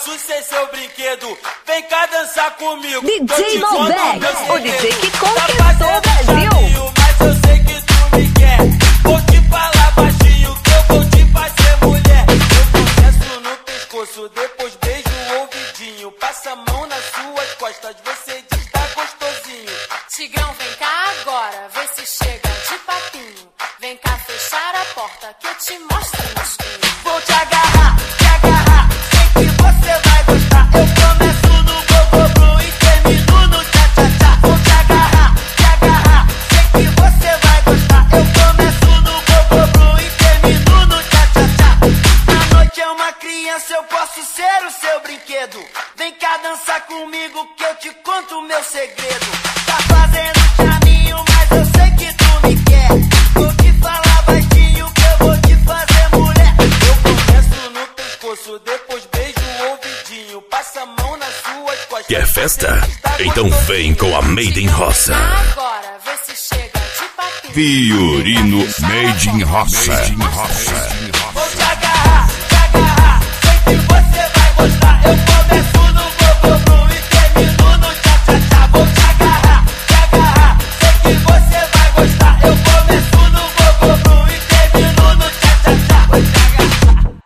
posso ser seu brinquedo. Vem cá dançar comigo. DJ Malbec, o DJ que conquistou o Brasil. Mas eu sei que tu me quer. Vou te falar baixinho que eu vou te fazer mulher. Eu começo no pescoço, depois beijo o ouvidinho. Passa a mão nas suas costas, você diz tá gostosinho. Tigrão, vem cá agora, vê se chega de papinho. Vem cá fechar a porta que eu te mostro no escuro. Vou te agarrar, sei que você vai gostar. Eu começo no go-go-go e termino no tcha-tcha-tcha. Vou te agarrar, sei que você vai gostar. Eu começo no go-go-go e termino no tcha-tcha-tcha. A noite é uma criança, eu posso ser o seu brinquedo. Vem cá dançar comigo que eu te conto o meu segredo. Tá fazendo caminho, mas eu sei que tu me quer. Vou te falar baixinho que eu vou te fazer mulher. Eu começo no pescoço, depois beijo o ouvidinho. Passa a mão nas suas costas. Quer festa? Então vem com a Made in Roça. Agora, vê se chega de papinho. Fiorino Made in Roça.